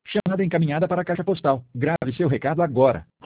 Chamada encaminhada para a caixa postal. Grave seu recado agora.